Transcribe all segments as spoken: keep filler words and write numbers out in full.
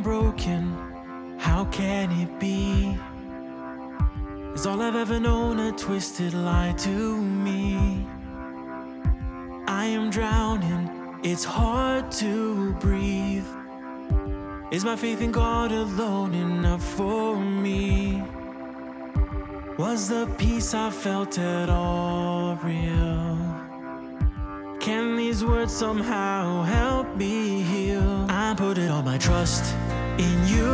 broken, how can it be? Is all I've ever known a twisted lie to me? I am drowning, it's hard to breathe. Is my faith in God alone enough for me? Was the peace I felt at all real? Can these words somehow help me heal? I put it all my trust in you,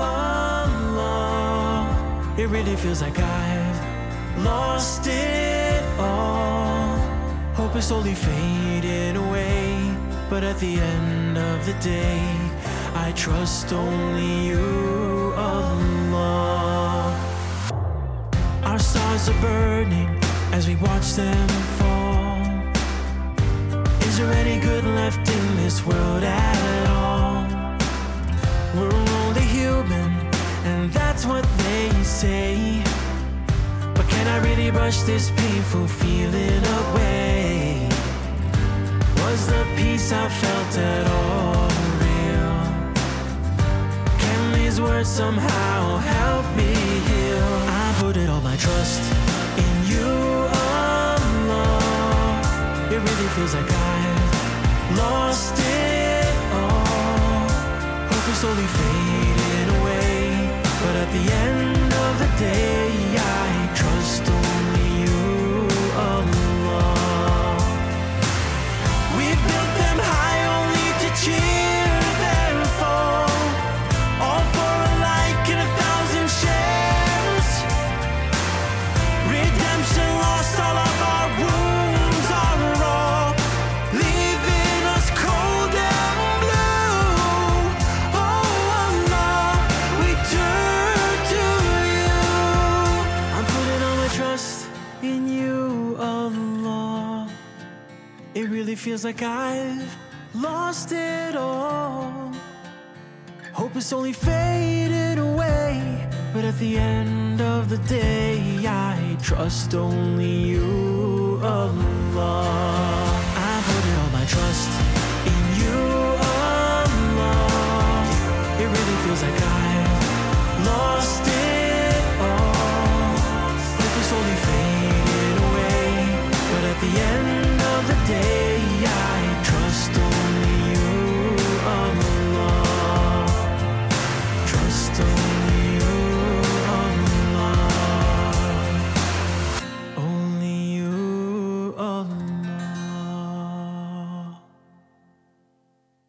Allah. It really feels like I've lost it all. Hope is slowly fading away, but at the end of the day, I trust only you, Allah. Our stars are burning as we watch them fall. Is there any good left in this world at all? We're only human, and that's what they say. But can I really brush this painful feeling away? Was the peace I felt at all real? Can these words somehow help me heal? I put it all my trust in you, Allah. It really feels like I've lost it all. Hope is slowly fading away, but at the end of the day, I trust only you, Allah. We've built them high only to cheer them fall, all for a like and a thousand shares. Redemption lost, all of our wounds are raw, leaving us cold and blue. Oh Allah, we turn to you. I'm putting all my trust in you, Allah. It really feels like I've lost it all. Hope is only fading away, but at the end of the day, I trust only you, Allah. I put it all my trust in you, Allah. It really feels like I've lost it all. Hope is only fading away, but at the end of the day,